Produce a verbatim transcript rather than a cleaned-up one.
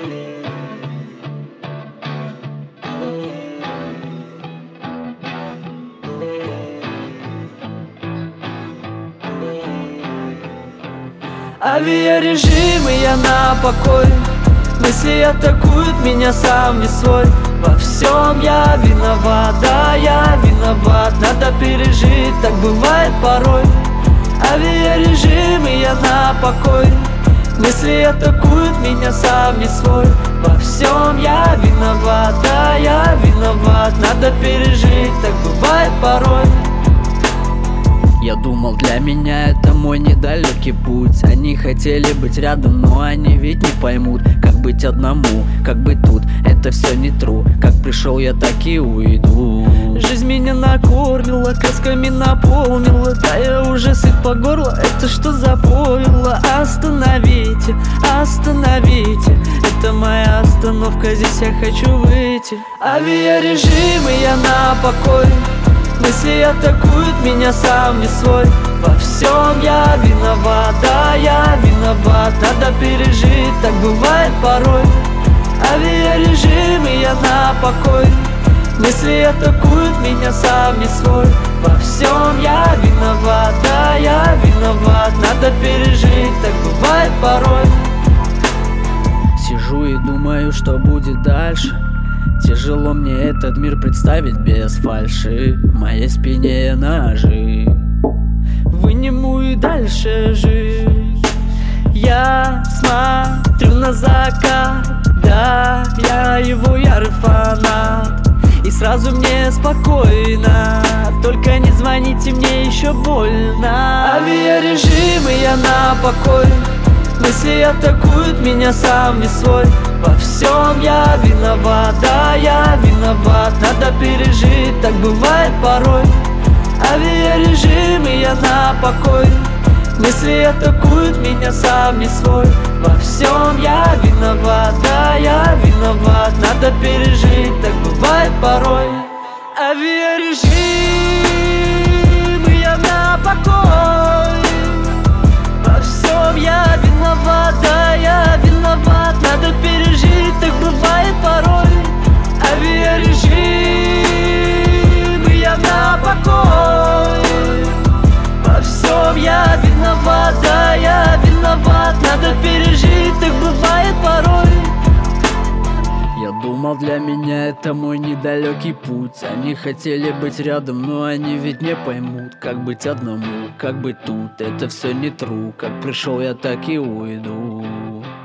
Авиарежим, и я на покой. Мысли атакуют меня, сам не свой. Во всем я виноват, да, я виноват. Надо пережить, так бывает порой. Авиарежим, и я на покой. Мысли атакуют меня, сам не свой. Во всем я виноват, да, я виноват. Надо пережить, так бывает порой. Я думал, для меня это мой недалекий путь. Они хотели быть рядом, но они ведь не поймут, как быть одному, как быть тут. Это все не true. Как пришел, я так и уйду. Жизнь меня накормила, красками наполнила. Да я уже сыт по горло, это что за пойло? Остановите, остановите, это моя остановка, здесь я хочу выйти. Авиарежим, и я на покой. Мысли атакуют меня, сам не свой. Во всем я виноват, да, я виноват. Надо пережить, так бывает порой. Авиарежим, и я на покой. Мысли атакуют меня, сам не свой. Во всем я виноват, да, я виноват. Надо пережить, так бывает порой. Сижу и думаю, что будет дальше. Тяжело мне этот мир представить без фальши. В моей спине ножи. Выниму и дальше жить. Я смотрю на закат, да, я его ярый фанат. И сразу мне спокойно, только не звоните, мне еще больно. Авиарежим, и я на покой. Мысли атакуют меня, сам не свой. Во всем я виноват, да, я виноват. Надо пережить, так бывает порой. Авиарежим, и я на покой. Мысли атакуют меня, сам не свой. Во всем я виноват, да, я виноват. Надо пережить, так бывает порой. Авиарежим, и я на покой. Во всем я виноват, да, я виноват. Надо пережить, так бывает порой. Авиарежим, и я на покой. Во всем я виноват, да, я виноват. Надо пережить, так бывает порой. Я думал, для меня это мой недалекий путь. Они хотели быть рядом, но они ведь не поймут, как быть одному, как быть тут. Это все не true. Как пришел, я так и уйду.